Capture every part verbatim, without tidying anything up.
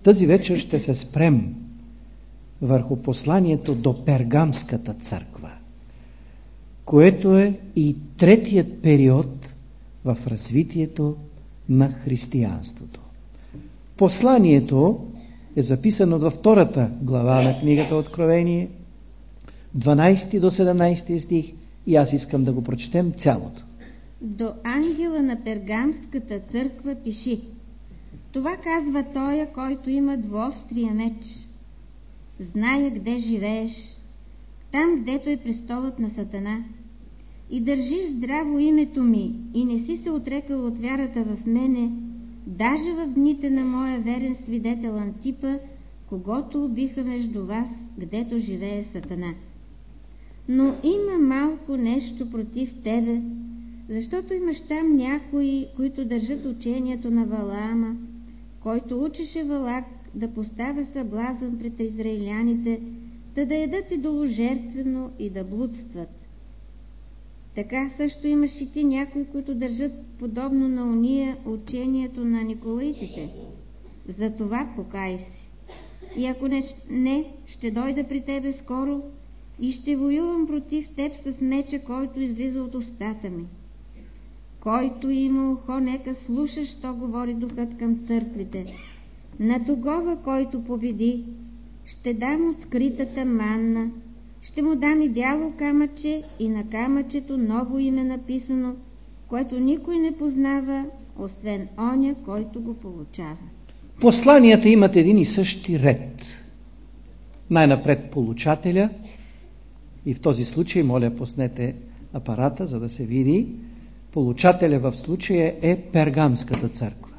Тази вечер ще се спрем върху посланието до Пергамската църква, което е и третият период в развитието на християнството. Посланието е записано във втората глава на книгата Откровение, дванайсети до седемнайсети стих, и аз искам да го прочетем цялото. До ангела на Пергамската църква пиши: това казва тоя, който има двуострия меч. Зная къде живееш, там, гдето е престолът на Сатана, и държиш здраво името ми, и не си се отрекал от вярата в мене, даже в дните на моя верен свидетел Антипа, когото убиха между вас, гдето живее Сатана. Но има малко нещо против тебе, защото имаш там някои, които държат учението на Валаама, който учеше Валак да поставя съблазън пред израиляните, да да ядат идоложертвено и да блудстват. Така също имаш и ти някои, които държат подобно на уния учението на Николаитите. Затова покай се. И ако не, не, ще дойда при тебе скоро и ще воювам против теб с меча, който излиза от устата ми. Който има ухо, нека слуша, що говори духът към църквите. На тогова, който победи, ще дам от скритата манна, ще му дам и бяло камъче, и на камъчето ново име написано, което никой не познава, освен оня, който го получава. Посланията имат един и същи ред. Най-напред получателя, и в този случай, моля, пуснете апарата, за да се види. Получателя в случая е Пергамската църква.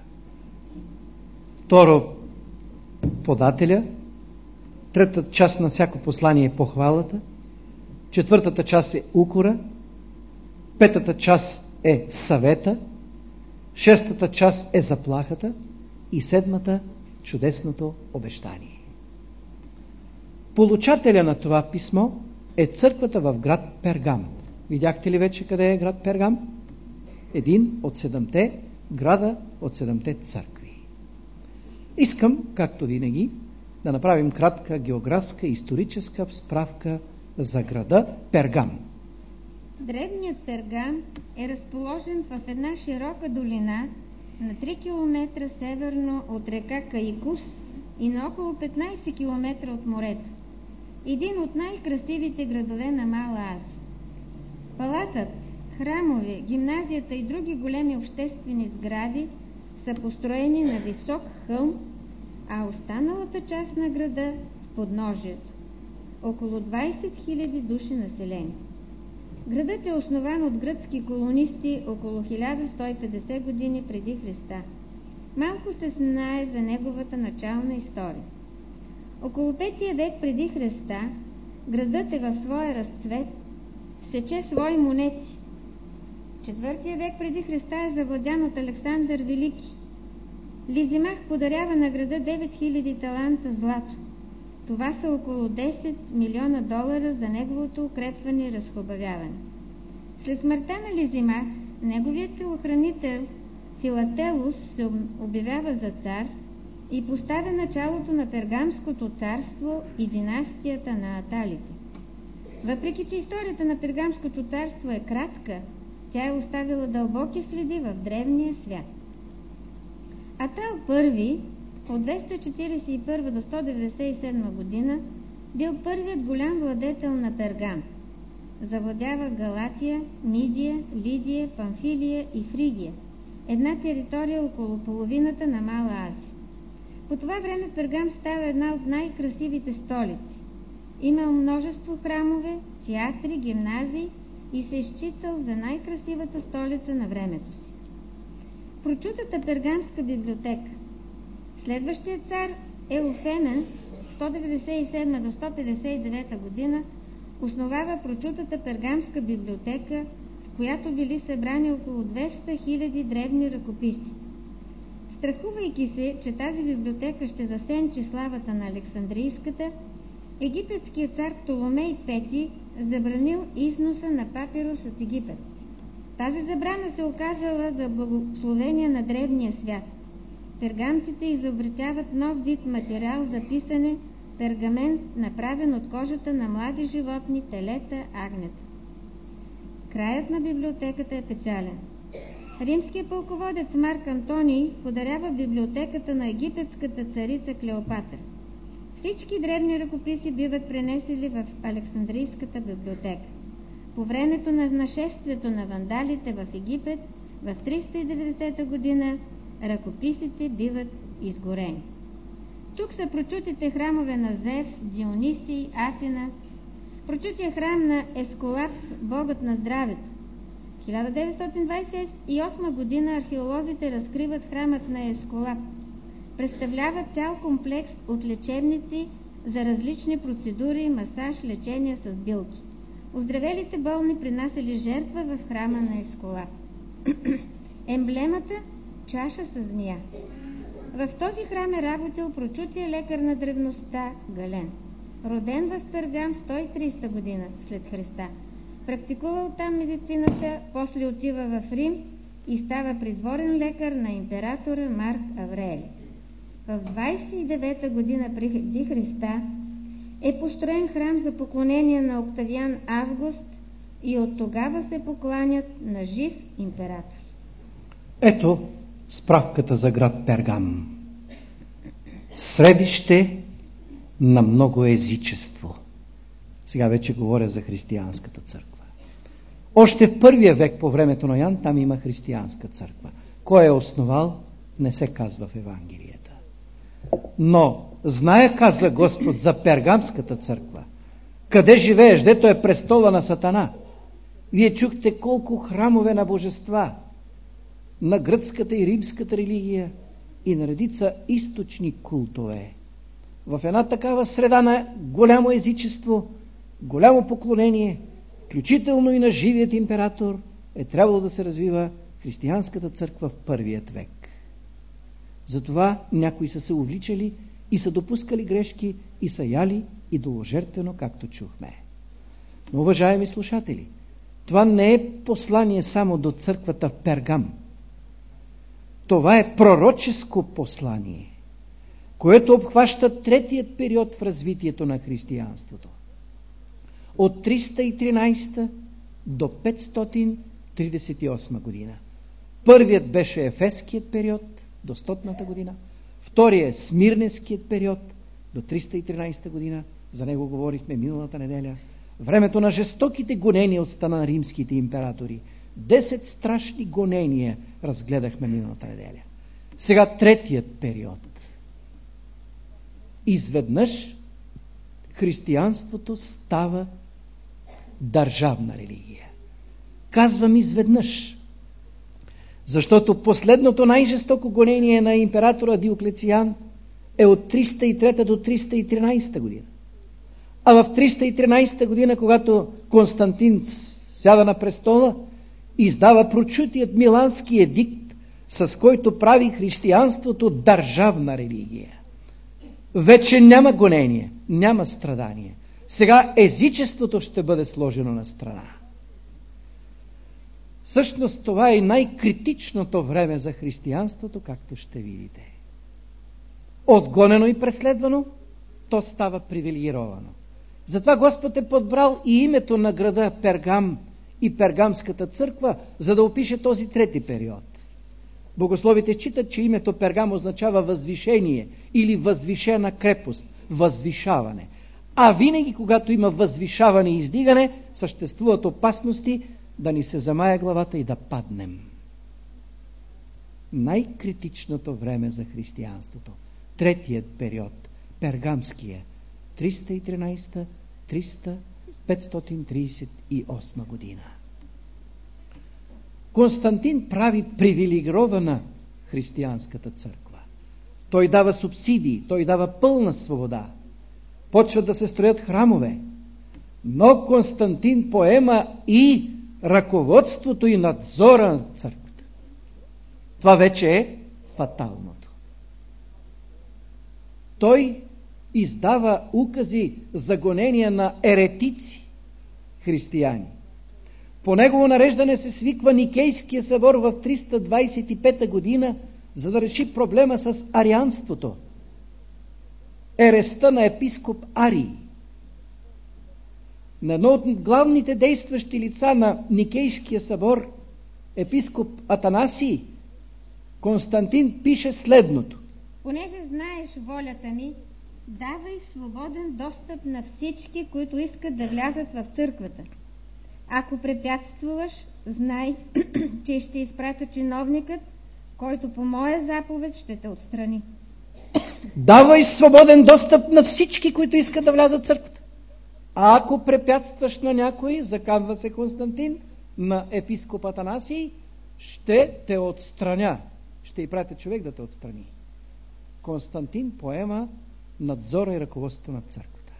Второ, подателя. Третата част на всяко послание е похвалата. Четвъртата част е укора. Петата част е съвета. Шестата част е заплахата. И седмата – чудесното обещание. Получателя на това писмо е църквата в град Пергам. Видяхте ли вече къде е град Пергам? Един от седемте града от седемте църкви. Искам, както винаги, да направим кратка географска и историческа справка за града Пергам. Древният Пергам е разположен в една широка долина на три километра северно от река Каикус и на около петнайсет километра от морето. Един от най-красивите градове на Мала Азия. Палатът, храмове, гимназията и други големи обществени сгради са построени на висок хълм, а останалата част на града в подножието. Около двайсет хиляди души население. Градът е основан от гръцки колонисти около хиляда сто и петдесет години преди Христа. Малко се знае за неговата начална история. Около пети век преди Христа градът е в своя разцвет, сече свои монети. Четвъртия век преди Христа е завладян от Александър Велики. Лизимах подарява на града девет хиляди таланта злато. Това са около десет милиона долара за неговото укрепване и разхубавяване. След смъртта на Лизимах, неговият телохранител Филателус се обявява за цар и поставя началото на Пергамското царство и династията на Аталите. Въпреки че историята на Пергамското царство е кратка, тя е оставила дълбоки следи в древния свят. Атал първи от двеста четирийсет и първа до сто деветдесет и седма година бил първият голям владетел на Пергам. Завладява Галатия, Мидия, Лидия, Памфилия и Фригия, една територия около половината на Мала Азия. По това време Пергам става една от най-красивите столици. Имал множество храмове, театри, гимназии и се е считал за най-красивата столица на времето си. Прочутата Пергамска библиотека. Следващият цар Еуфена, сто деветдесет и седма до сто петдесет и девета година, основава прочутата Пергамска библиотека, в която били събрани около двеста хиляди древни ръкописи. Страхувайки се, че тази библиотека ще засенчи славата на Александрийската, египетският цар Птоломей пети забранил износа на папирус от Египет. Тази забрана се оказала за благословение на древния свят. Пергамците изобретяват нов вид материал за писане, пергамент, направен от кожата на млади животни, телета, агнета. Краят на библиотеката е печален. Римският пълководец Марк Антоний подарява библиотеката на египетската царица Клеопатра. Всички древни ръкописи биват пренесени в Александрийската библиотека. По времето на нашествието на вандалите в Египет, в триста и деветдесета година, ръкописите биват изгорени. Тук са прочутите храмове на Зевс, Дионисий, Афина, прочутия храм на Ескулап, богът на здравето. В хиляда деветстотин двадесет и осма година археолозите разкриват храмът на Ескулап. Представлява цял комплекс от лечебници за различни процедури, масаж, лечение с билки. Оздравелите болни принасяли жертва в храма на Ескулап. Емблемата – чаша с змия. В този храм е работил прочутия лекар на древността Гален. Роден в Пергам сто и тридесета година след Христа. Практикувал там медицината, после отива в Рим и става придворен лекар на императора Марк Аврелий. В двадесет и девета година преди Христа е построен храм за поклонение на Октавиан Август и от тогава се покланят на жив император. Ето справката за град Пергам. Средище на многоезичество. Сега вече говоря за християнската църква. Още в първия век по времето на Ян там има християнска църква. Кой е основал, не се казва в Евангелията. Но зная, казва Господ, за Пергамската църква. Къде живееш, дето е престола на Сатана? Вие чухте колко храмове на божества, на гръцката и римската религия и на редица източни култове. В една такава среда на голямо езичество, голямо поклонение, включително и на живият император, е трябвало да се развива християнската църква в първият век. Затова някои са се увличали и са допускали грешки и са яли идоложертвено, както чухме. Но, уважаеми слушатели, това не е послание само до църквата в Пергам. Това е пророческо послание, което обхваща третият период в развитието на християнството. От триста и тринадесета до петстотин тридесет и осма година. Първият беше Ефеският период до стотната година, вторият е Смирненският период до триста и тринадесета година, за него говорихме миналата неделя, времето на жестоките гонения от страна на римските императори. Десет страшни гонения разгледахме миналата неделя. Сега третият период. Изведнъж християнството става държавна религия. Казвам изведнъж, защото последното най-жестоко гонение на императора Диоклециан е от триста и трета до триста и тринадесета година. А в триста и тринадесета година, когато Константин сяда на престола, издава прочутият Милански едикт, с който прави християнството държавна религия. Вече няма гонение, няма страдание. Сега езичеството ще бъде сложено на страна. Всъщност това е най-критичното време за християнството, както ще видите. Отгонено и преследвано, то става привилегировано. Затова Господ е подбрал и името на града Пергам и Пергамската църква, за да опише този трети период. Богословите считат, че името Пергам означава възвишение или възвишена крепост, възвишаване. А винаги, когато има възвишаване и издигане, съществуват опасности да ни се замая главата и да паднем. Най-критичното време за християнството, третият период, Пергамския, триста и тринадесета до петстотин тридесет и осма година. Константин прави привилегирована християнската църква. Той дава субсидии, той дава пълна свобода. Почват да се строят храмове. Но Константин поема и ръководството и надзора на църквата. Това вече е фаталното. Той издава укази за гонения на еретици християни. По негово нареждане се свиква Никейския събор в триста двадесет и пета година, за да реши проблема с арианството. Ереста на епископ Арий. На едно от главните действащи лица на Никейския събор, епископ Атанасий, Константин пише следното. Понеже знаеш волята ми, давай свободен достъп на всички, които искат да влязат в църквата. Ако препятствуваш, знай, че ще изпратя чиновникът, който по моя заповед ще те отстрани. Давай свободен достъп на всички, които искат да влязат в църквата. А ако препятстваш на някой, заканва се Константин, на епископ Атанасий, ще те отстраня. Ще и пратя човек да те отстрани. Константин поема надзора и ръководството на църквата.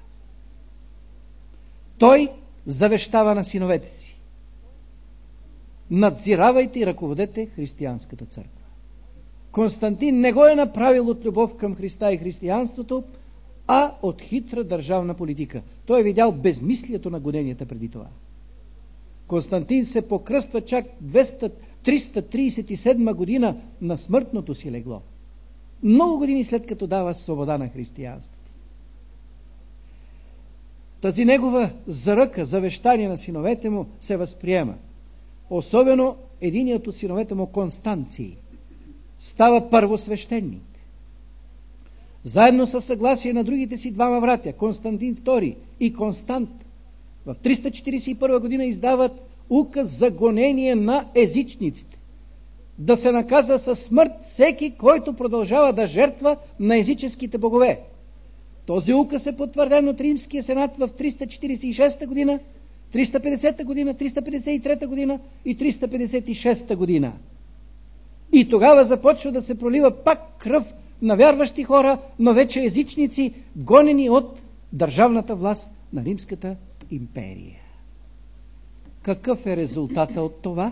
Той завещава на синовете си: надзиравайте и ръководете християнската църква. Константин не го е направил от любов към Христа и християнството, а от хитра държавна политика. Той е видял безмислието на гоненията преди това. Константин се покръства чак триста тридесет и седма година на смъртното си легло. Много години след като дава свобода на християнството. Тази негова заръка, завещание на синовете му се възприема. Особено единият от синовете му, Констанций, става първосвещеник. Заедно със съгласие на другите си двама братя, Константин втори и Констант, в триста четиридесет и първа година издават указ за гонение на езичниците. Да се наказва със смърт всеки, който продължава да жертва на езическите богове. Този указ е потвърден от Римския сенат в триста четиридесет и шеста година, триста петдесета година, триста петдесет и трета година и триста петдесет и шеста година. И тогава започва да се пролива пак кръв на вярващи хора, но вече езичници, гонени от държавната власт на Римската империя. Какъв е резултатът от това?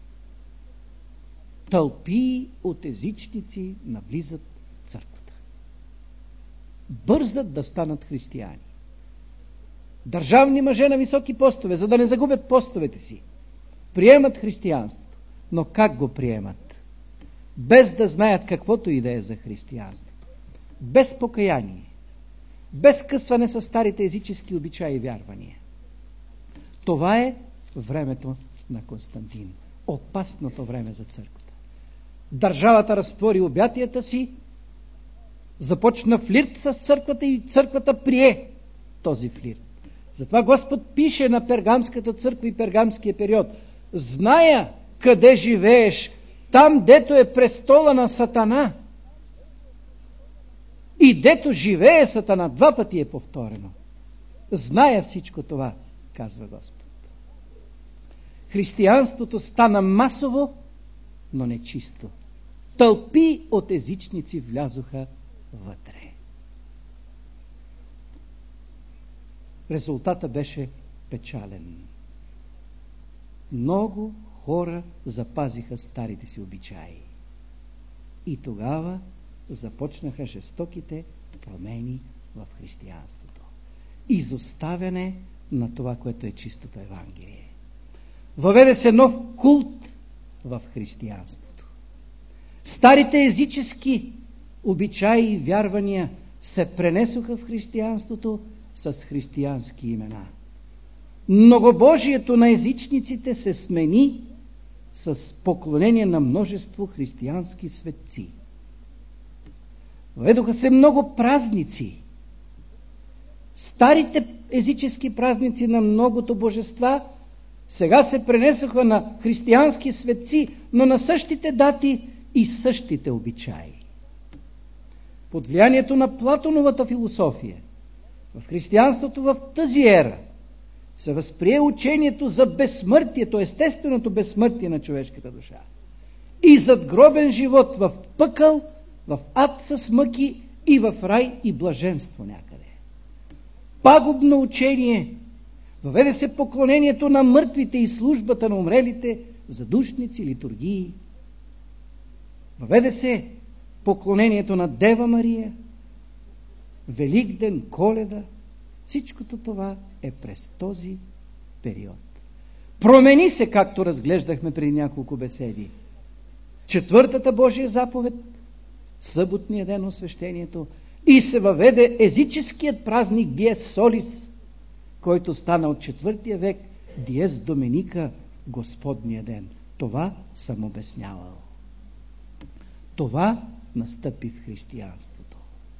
Тълпи от езичници навлизат в църквата. Бързат да станат християни. Държавни мъже на високи постове, за да не загубят постовете си, приемат християнството. Но как го приемат? Без да знаят каквото и да е за християнството. Без покаяние. Без скъсване с старите езически обичаи и вярвания. Това е времето на Константин. Опасното време за църквата. Държавата разтвори обятията си, започна флирт с църквата и църквата прие този флирт. Затова Господ пише на Пергамската църква и Пергамския период: зная къде живееш, там дето е престола на Сатана. И дето живее Сатана, два пъти е повторено. Зная всичко това, казва Господ. Християнството стана масово, но не чисто. Тълпи от езичници влязоха вътре. Резултатът беше печален. Много хора запазиха старите си обичаи. И тогава започнаха жестоките промени в християнството. Изоставяне на това, което е чистото Евангелие. Въведе се нов култ в християнството. Старите езически обичаи и вярвания се пренесоха в християнството с християнски имена. Многобожието на езичниците се смени с поклонение на множество християнски светци. Въведоха се много празници. Старите езически празници на многото божества сега се пренесоха на християнски светци, но на същите дати и същите обичаи. Под влиянието на Платоновата философия в християнството в тази ера се възприе учението за безсмъртието, естественото безсмъртие на човешката душа. И задгробен живот в пъкъл, в ад с мъки и в рай и блаженство някъде. Пагубно учение. Въведе се поклонението на мъртвите и службата на умрелите, задушници, литургии. Въведе се поклонението на Дева Мария, Великден, Коледа. Всичкото това е през този период. Промени се, както разглеждахме преди няколко беседи, четвъртата Божия заповед, съботния ден освещението, и се въведе езическият празник Диес Солис, който стана от четвъртия век Диес Доменика, Господния ден. Това съм обяснявал. Това настъпи в християнството.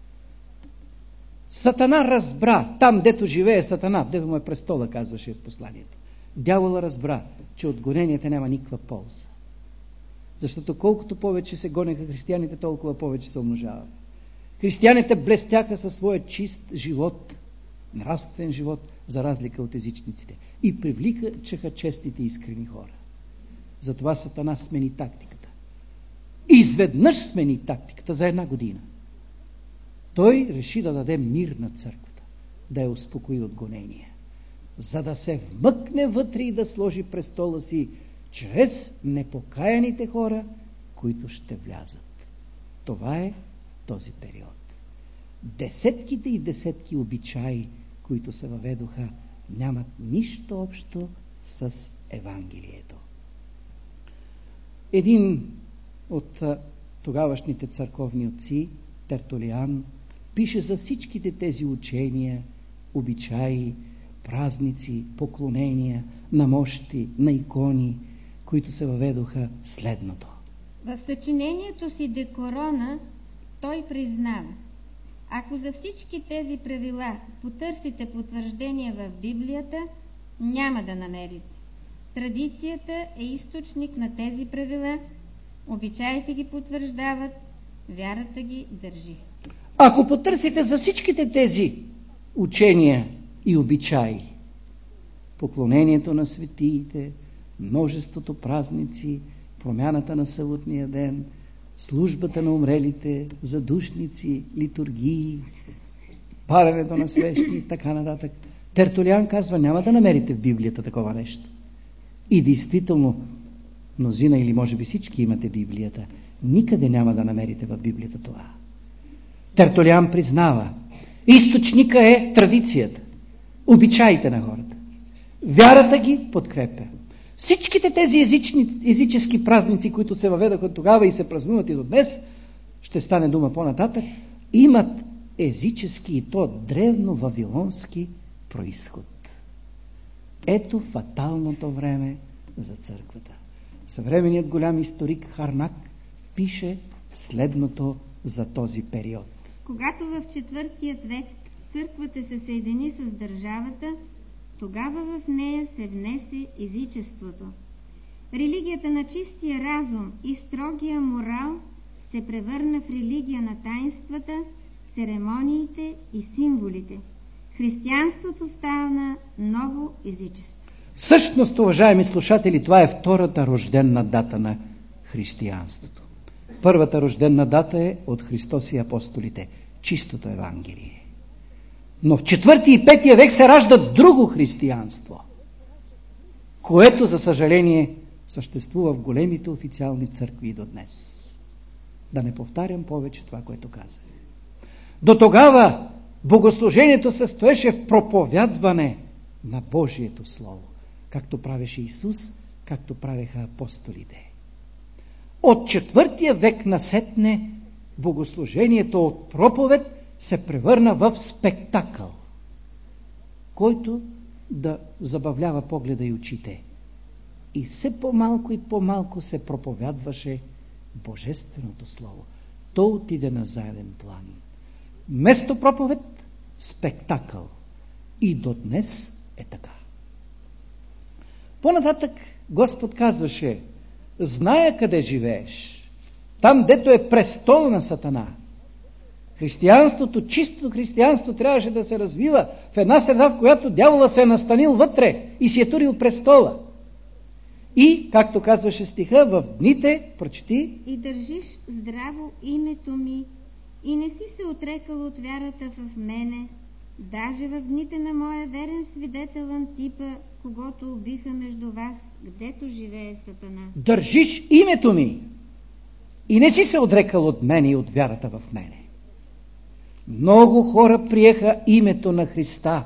Сатана разбра, там дето живее Сатана, дето му е престола, казваше в посланието. Дявола разбра, че от гоненията няма никаква полза. Защото колкото повече се гонеха християните, толкова повече се умножаваха. Християните блестяха със своя чист живот, нравствен живот, за разлика от езичниците. И привличаха честните и искрени хора. Затова Сатана смени тактиката. Изведнъж смени тактиката за една година. Той реши да даде мир на църквата, да я успокои от гонения, за да се вмъкне вътре и да сложи престола си чрез непокаяните хора, които ще влязат. Това е този период. Десетките и десетки обичаи, които се въведоха, нямат нищо общо с Евангелието. Един от тогавашните църковни отци, Тертулиан, пише за всичките тези учения, обичаи, празници, поклонения, на мощи, на икони, които се въведоха следното. В съчинението си Де Корона той признава: ако за всички тези правила потърсите потвърждение в Библията, няма да намерите. Традицията е източник на тези правила, обичаите ги потвърждават, вярата ги държи. Ако потърсите за всичките тези учения и обичаи, поклонението на светиите, множеството празници, промяната на съботния ден, службата на умрелите, задушници, литургии, паренето на свещи и така нататък, Тертулиан казва, няма да намерите в Библията такова нещо. И действително, мнозина или може би всички имате Библията, никъде няма да намерите в Библията това. Тертулиан признава, източника е традицията, обичаите на хората. Вярата ги подкрепя. Всичките тези езични, езически празници, които се въведаха тогава и се празнуват и до днес, ще стане дума по-нататък, имат езически и то древно вавилонски происход. Ето фаталното време за църквата. Съвременният голям историк Харнак пише следното за този период. Когато в четвъртият век църквата се съедини с държавата, тогава в нея се внесе езичеството. Религията на чистия разум и строгия морал се превърна в религия на таинствата, церемониите и символите. Християнството стана ново езичество. Всъщност, уважаеми слушатели, това е втората рожденна дата на християнството. Първата рожденна дата е от Христос и апостолите, чистото Евангелие. Но в четвърти и петия век се ражда друго християнство, което, за съжаление, съществува в големите официални църкви и до днес. Да не повтарям повече това, което казах. До тогава богослужението се състоеше в проповядване на Божието Слово, както правеше Исус, както правеха апостолите. От четвъртия век насетне богослужението от проповед се превърна в спектакъл, който да забавлява погледа и очите. И все по-малко и по-малко се проповядваше Божественото Слово. То отиде на заден план. Вместо проповед, спектакъл. И до днес е така. По-нататък Господ казваше, зная къде живееш, там дето е престол на Сатана. Християнството, чистото християнство трябваше да се развива в една среда, в която дявола се е настанил вътре и си е турил престола. И, както казваше стиха, в дните, прочети, и държиш здраво името ми и не си се отрекал от вярата в мене, даже в дните на моя верен свидетел Антипа, когото убиха между вас, гдето живее Сатана. Държиш името ми и не си се отрекал от мене и от вярата в мене. Много хора приеха името на Христа,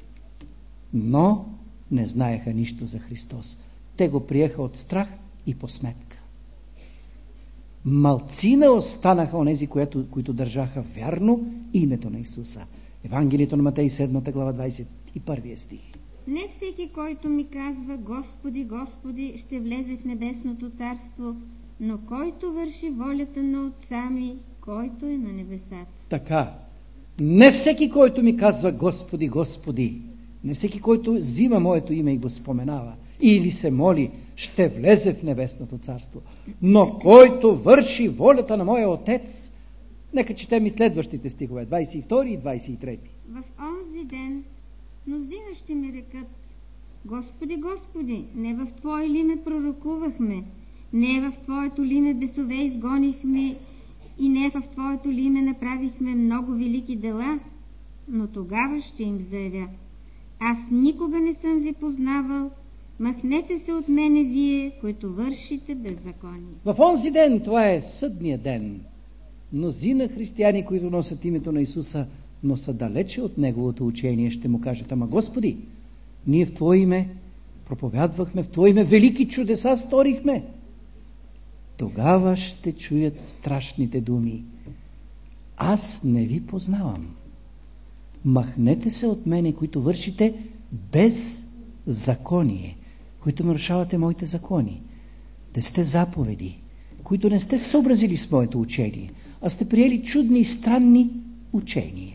но не знаеха нищо за Христос. Те го приеха от страх и по сметка. Малцина останаха онези, които, които държаха вярно името на Исуса. Евангелието на Матей, седма глава, двадесет и първи стих. Не всеки, който ми казва Господи, Господи, ще влезе в небесното царство, но който върши волята на Отца ми, който е на небесата. Така, не всеки, който ми казва Господи, Господи, не всеки, който взима моето име и го споменава, или се моли, ще влезе в небесното царство, но който върши волята на моя Отец. Нека четем и следващите стихове, двадесет и втори и двадесет и трети. В онзи ден мнозина ще ми рекат: Господи, Господи, не в Твое ли ме пророкувахме, не в Твоето ли ме бесове изгонихме и не в Твоето ли ме направихме много велики дела? Но тогава ще им заявя: аз никога не съм ви познавал, махнете се от мене вие, които вършите беззаконие. В онзи ден, това е съдния ден, мнозина християни, които носят името на Исуса, но са далече от Неговото учение, ще му кажат: ама Господи, ние в Твое име проповядвахме, в Твое име велики чудеса сторихме. Тогава ще чуят страшните думи: аз не ви познавам. Махнете се от мене, които вършите беззаконие, които нарушавате моите закони, десетте заповеди, които не сте съобразили с моето учение, а сте приели чудни и странни учения.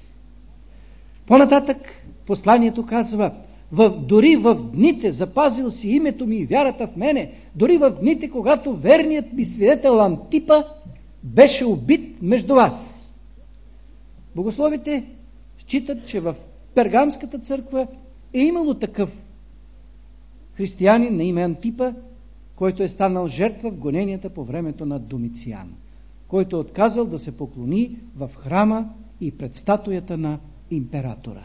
По-нататък посланието казва: в, дори в дните запазил си името ми и вярата в мене, дори в дните, когато верният ми свидетел Антипа беше убит между вас. Богословите считат, че в Пергамската църква е имало такъв християнин на име Антипа, който е станал жертва в гоненията по времето на Домициан, който е отказал да се поклони в храма и пред статуята на императора.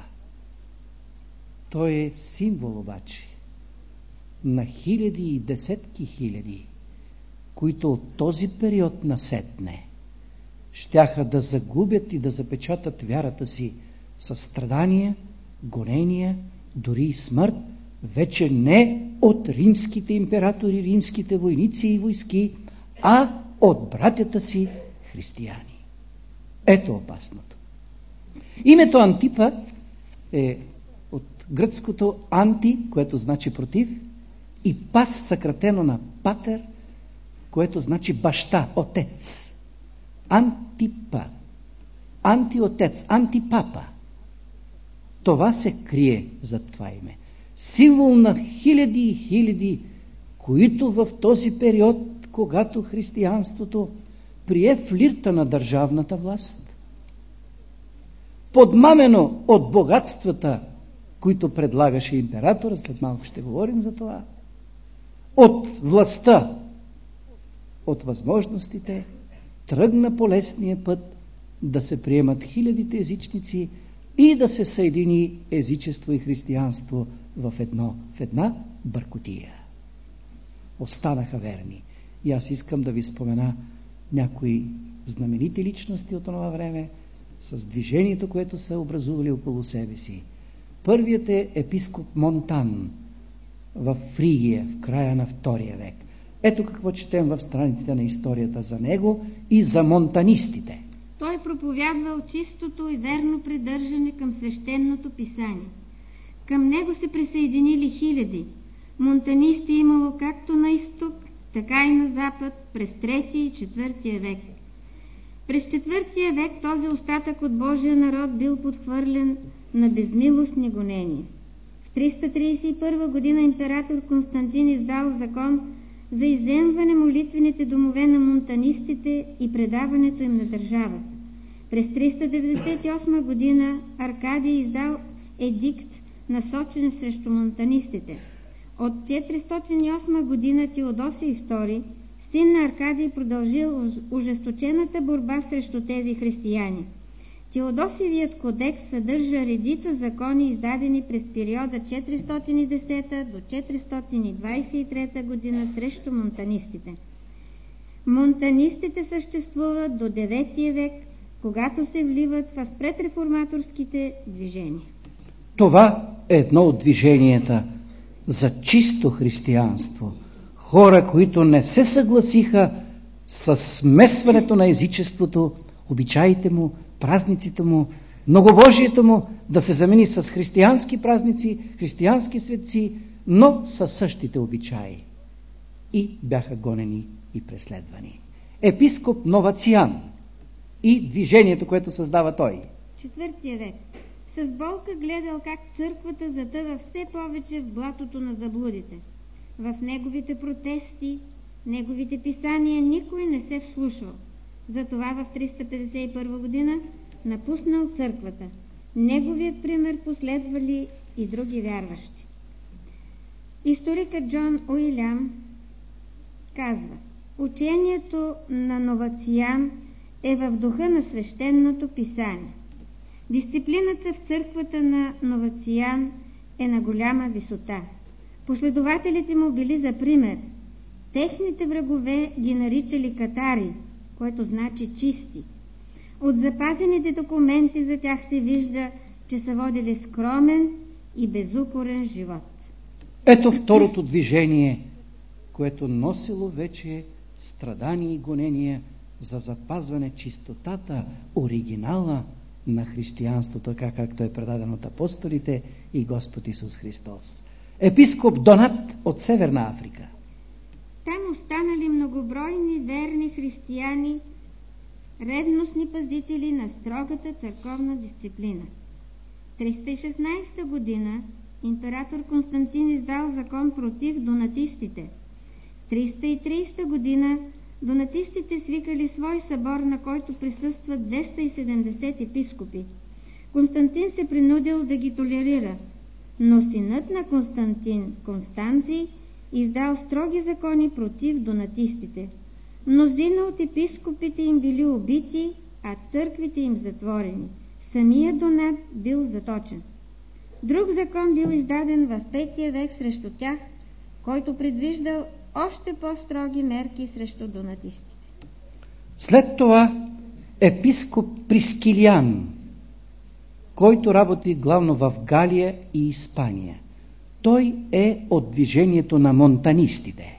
Той е символ обаче на хиляди и десетки хиляди, които от този период насетне щяха да загубят и да запечатат вярата си със страдания, гонения, дори и смърт, вече не от римските императори, римските войници и войски, а от братята си християни. Ето опасното. Името Антипа е от гръцкото анти, което значи против, и пас, съкратено на патер, което значи баща, отец. Антипа. Антиотец, антипапа. Това се крие зад това име. Символ на хиляди и хиляди, които в този период, когато християнството прие флирта на държавната власт, подмамено от богатствата, които предлагаше императора, след малко ще говорим за това, от властта, от възможностите, тръгна по лесния път да се приемат хилядите езичници и да се съедини езичество и християнство в едно, в една бъркотия. Останаха верни. И аз искам да ви спомена някои знаменити личности от това време с движението, което са образували около себе си. Първият е епископ Монтан в Фригия, в края на втория век. Ето какво четем в страниците на историята за него и за монтанистите. Той проповядвал чистото и верно придържане към свещеното писание. Към него се присъединили хиляди. Монтанисти имало както на изток, така и на запад през третия и четвъртия век. През четвъртия век този остатък от Божия народ бил подхвърлен на безмилостни гонения. В триста тридесет и първа година император Константин издал закон за изземване молитвените домове на монтанистите и предаването им на държавата. През триста деветдесет и осма година Аркадий издал едикт, насочен срещу монтанистите. От четиристотин и осма година Теодосий втори, син на Аркадий, продължил ожесточената борба срещу тези християни. Теодосиевият кодекс съдържа редица закони, издадени през периода четиристотин и десета до четиристотин и двадесет и трета година срещу монтанистите. Монтанистите съществуват до деветия век, когато се вливат в предреформаторските движения. Това е едно от движенията за чисто християнство. Хора, които не се съгласиха с смесването на езичеството, обичаите му, празниците му, многобожието му да се замени с християнски празници, християнски светци, но със същите обичаи. И бяха гонени и преследвани. Епископ Новациан и движението, което създава той. Четвъртия век. С болка гледал как църквата затъва все повече в блатото на заблудите. В неговите протести, неговите писания никой не се вслушвал. Затова в триста петдесет и първа година напуснал църквата. Неговият пример последвали и други вярващи. Историкът Джон Уилям казва: учението на Новациан е в духа на свещеното писание. Дисциплината в църквата на Новациан е на голяма висота. Последователите му били за пример. Техните врагове ги наричали катари, което значи чисти. От запазените документи за тях се вижда, че са водили скромен и безукорен живот. Ето второто движение, което носило вече страдания и гонения за запазване чистотата, оригинала на християнството, така както е предадено от апостолите и Господ Исус Христос. Епископ Донат от Северна Африка. Там останали многобройни верни християни, ревностни пазители на строгата църковна дисциплина. триста и шестнадесета година император Константин издал закон против донатистите. триста и тридесета година донатистите свикали свой събор, на който присъстват двеста и седемдесет епископи. Константин се принудил да ги толерира, но синът на Константин, Констанций, издал строги закони против донатистите. Мнозина от епископите им били убити, а църквите им затворени. Самият Донат бил заточен. Друг закон бил издаден в петия век срещу тях, който предвиждал още по-строги мерки срещу донатистите. След това епископ Прискилиан, който работи главно в Галия и Испания. Той е от движението на монтанистите.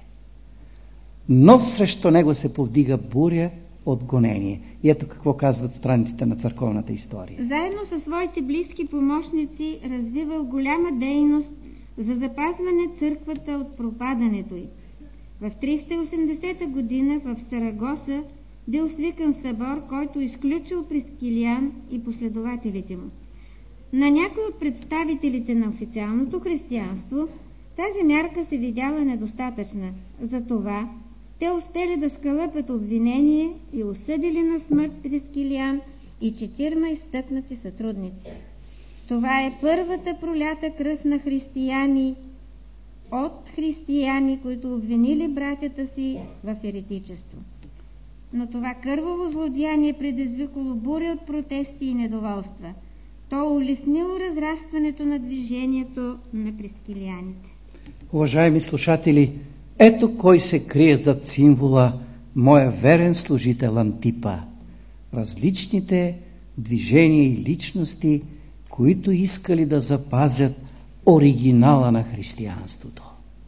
Но срещу него се повдига буря от гонение. И ето какво казват страниците на църковната история. Заедно със своите близки помощници развивал голяма дейност за запазване църквата от пропадането й. В триста и осемдесета година в Сарагоса бил свикан събор, който изключил Прискилиан и последователите му. На някои от представителите на официалното християнство тази мярка се видяла недостатъчна. Затова те успели да скалъпят обвинение и осъдили на смърт Прискилиан и четирма изтъкнати сътрудници. Това е първата пролята кръв на християни от християни, които обвинили братята си в еретичество. Но това кърваво злодеяние предизвикало буря от протести и недоволства. То улеснило разрастването на движението на прискилияните. Уважаеми слушатели, ето кой се крие зад символа моя верен служител Антипа. Различните движения и личности, които искали да запазят оригинала на християнството.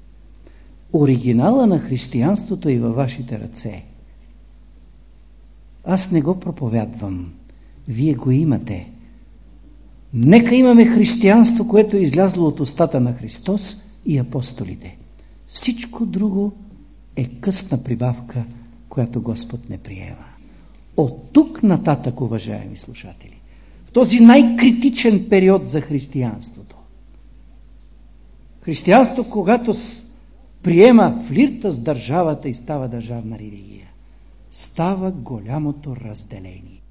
Оригинала на християнството е във вашите ръце. Аз не го проповядвам. Вие го имате. Нека имаме християнство, което е излязло от устата на Христос и апостолите. Всичко друго е късна прибавка, която Господ не приема. От тук нататък, уважаеми слушатели, в този най-критичен период за християнството, християнство, когато приема флирта с държавата и става държавна религия, става голямото разделение.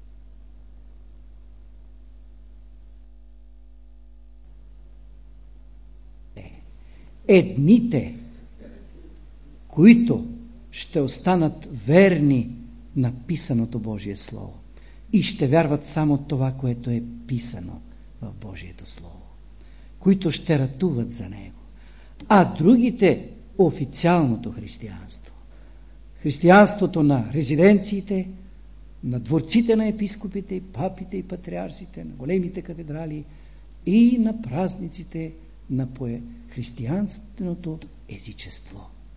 Едните, които ще останат верни на писаното Божие Слово и ще вярват само това, което е писано в Божието Слово, които ще ратуват за него, а другите официалното християнство, християнството на резиденциите, на дворците на епископите, папите и патриарсите, на големите катедрали и на празниците на християнственото езичество.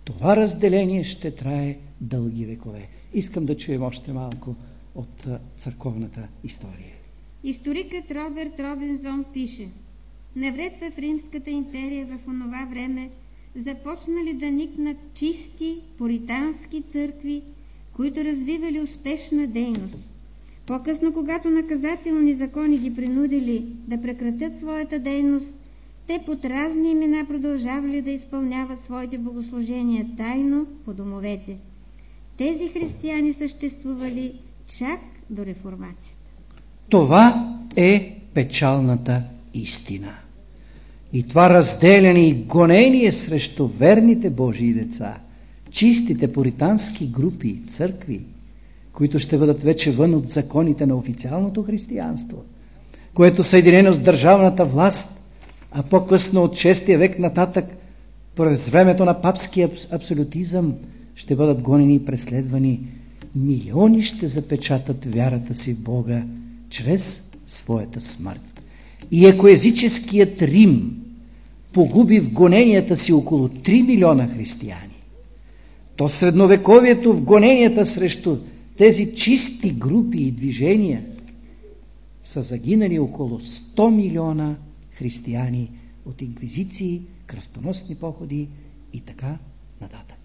Това разделение ще трае дълги векове. Искам да чуем още малко от църковната история. Историкът Роберт Робинзон пише: навред в Римската империя в онова време започнали да никнат чисти пуритански църкви, които развивали успешна дейност. По-късно, когато наказателни закони ги принудили да прекратят своята дейност, те под разни имена продължавали да изпълняват своите богослужения тайно по домовете. Тези християни съществували чак до реформацията. Това е печалната истина. И това разделяне и гонение срещу верните Божии деца, чистите пуритански групи, църкви, които ще бъдат вече вън от законите на официалното християнство, което съединено с държавната власт, а по-късно от шестия век нататък, през времето на папския абсолютизъм, ще бъдат гонени и преследвани. Милиони ще запечатат вярата си в Бога чрез своята смърт. И ако езическият Рим погуби в гоненията си около три милиона християни, то средновековието в гоненията срещу тези чисти групи и движения са загинали около сто милиона християни от инквизиции, кръстоносни походи и така нататък.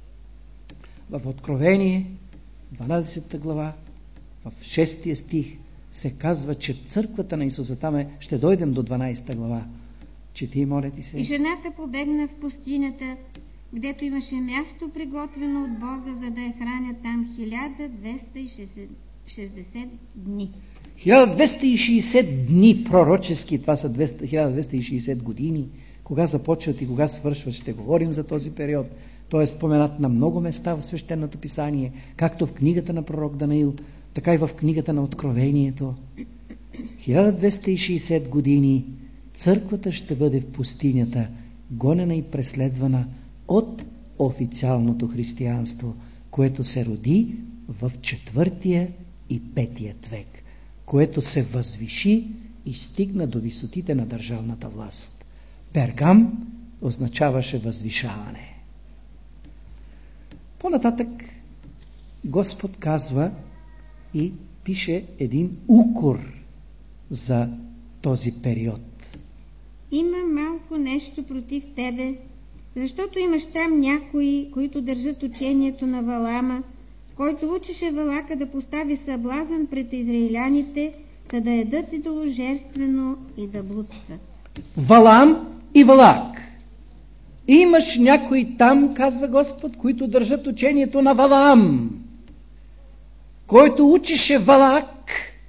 В Откровение, дванадесета глава, в шестия стих се казва, че църквата на Исуса, там е, ще дойдем до дванадесета глава, чети, моля ти се. И жената побегна в пустинята, гдето имаше място приготвено от Бога, за да я хранят там хиляда двеста и шестдесет дни. хиляда двеста и шестдесет дни пророчески, това са хиляда двеста и шестдесет години. Кога започват и кога свършват, ще говорим за този период. Той е споменат на много места в Свещеното писание, както в книгата на пророк Данаил, така и в книгата на Откровението. хиляда двеста и шестдесет години църквата ще бъде в пустинята, гонена и преследвана от официалното християнство, което се роди в четвъртия и петият век, което се възвиши и стигна до висотите на държавната власт. Пергам означаваше възвишаване. По-нататък Господ казва и пише един укор за този период. Има малко нещо против тебе, защото имаш там някои, които държат учението на Валама, който учеше Валака да постави съблазън пред израиляните, та да ядат идоложерствено и да блудстват. Валам и Валак. Имаш някои там, казва Господ, които държат учението на Валам, който учеше Валак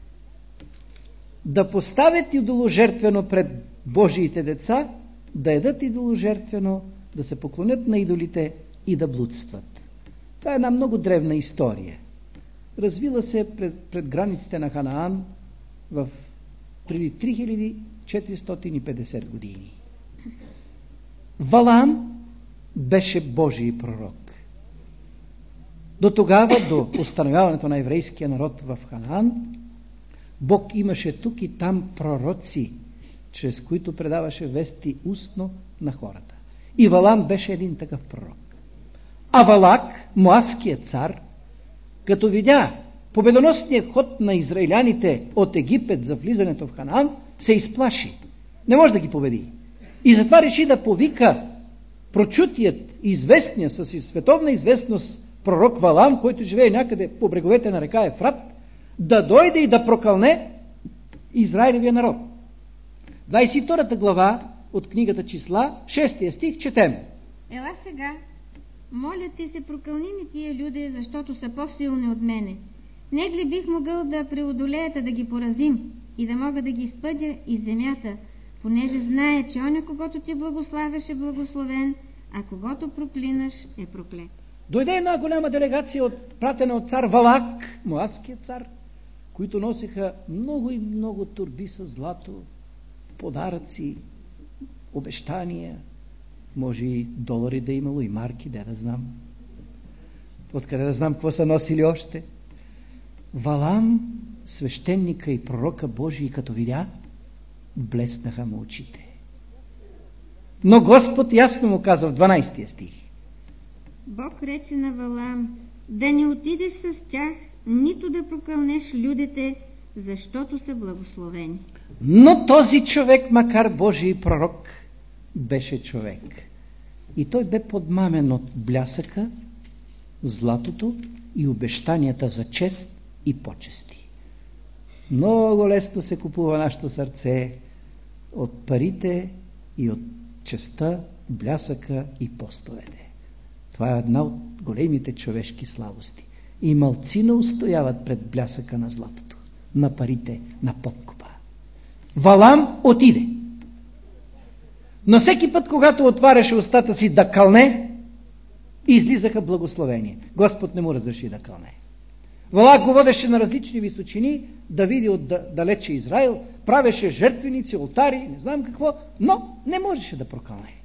да поставят идоложертвено пред Божиите деца, да ядат идоложертвено, да се поклонят на идолите и да блудстват. Това е една много древна история. Развила се пред, пред границите на Ханаан в преди три хиляди четиристотин и петдесет години. Валам беше Божий пророк. До тогава, до установяването на еврейския народ в Ханаан, Бог имаше тук и там пророци, чрез които предаваше вести устно на хората. И Валам беше един такъв пророк. А Валак, моавският цар, като видя победоносния ход на израиляните от Египет за влизането в Ханаан, се изплаши. Не може да ги победи. И затова реши да повика прочутият, известния с световна известност пророк Валам, който живее някъде по бреговете на река Ефрат, да дойде и да прокълне Израилевия народ. двадесет и втората глава от книгата Числа, шестия стих, четем. Ела сега, моля ти се, прокълни ми тия люди, защото са по-силни от мене. Не ли бих могъл да преодолеят, да ги поразим и да мога да ги изпъдя из земята, понеже знае, че оня, когото ти благославяш, е благословен, а когото проклинаш, е проклет. Дойде една голяма делегация, от, пратена от цар Валак, моавският цар, които носиха много и много торби с злато, подаръци, обещания, може и долари да имало, и марки, де да знам. Откъде да знам какво са носили още. Валам, свещеника и пророка Божий, като видя, блеснаха му очите. Но Господ ясно му казва в дванадесетия стих: Бог рече на Валам: да не отидеш с тях, нито да прокълнеш людите, защото са благословени. Но този човек, макар Божий пророк, беше човек. И той бе подмамен от блясъка, златото и обещанията за чест и почести. Много лесно се купува нашето сърце от парите и от честта, блясъка и постовете. Това е една от големите човешки слабости. И малцина устояват пред блясъка на златото, на парите, на подкупа. Валам отиде. Но всеки път, когато отваряше устата си да кълне, излизаха благословения. Господ не му разреши да кълне. Валак го водеше на различни височини, да види отдалече Израил, правеше жертвеници, олтари, не знам какво, но не можеше да прокълне.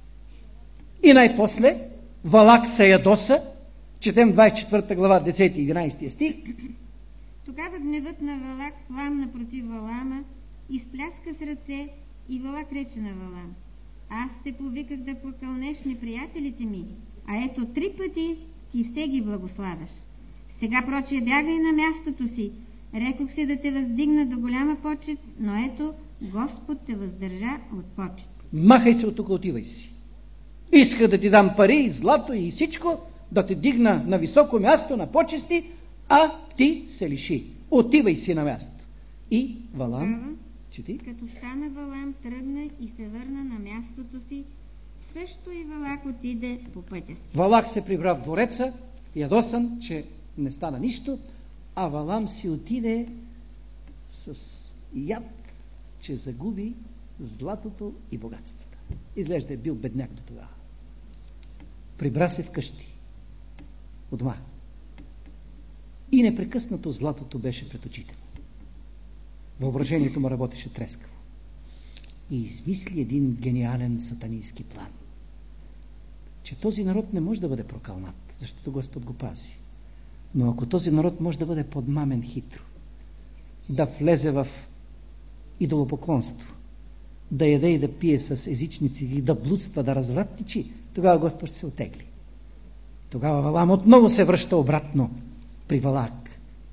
И най-после Валак се ядоса, четем двадесет и четвърта глава, десети и единадесети стих. Тогава гневът на Валак пламна против Валама, изпляска с ръце и Валак рече на Валам: аз те повиках да прокълнеш неприятелите ми, а ето три пъти ти все ги благославяш. Сега проче бягай на мястото си. Рекох се да те въздигна до голяма почет, но ето Господ те въздържа от почет. Махай се от тук, отивай си. Иска да ти дам пари, злато и всичко, да те дигна на високо място, на почести, а ти се лиши. Отивай си на място. И Валам, чети. Като стана Валам, тръгна и се върна на мястото си, също и Валак отиде по пътя си. Валак се прибра в двореца, ядосан, че не стана нищо, а Валам си отиде с яд, че загуби златото и богатството. Изглежда е бил бедняк до тогава. Прибра се вкъщи, у дома. И непрекъснато златото беше пред очите му. Въображението му работеше трескаво. И измисли един гениален сатанийски план. Че този народ не може да бъде прокълнат, защото Господ го пази. Но ако този народ може да бъде подмамен хитро, да влезе в идолопоклонство, да яде и да пие с езичници и да блудства, да развратничи, тогава Господ ще се отегли. Тогава Валам отново се връща обратно при Валак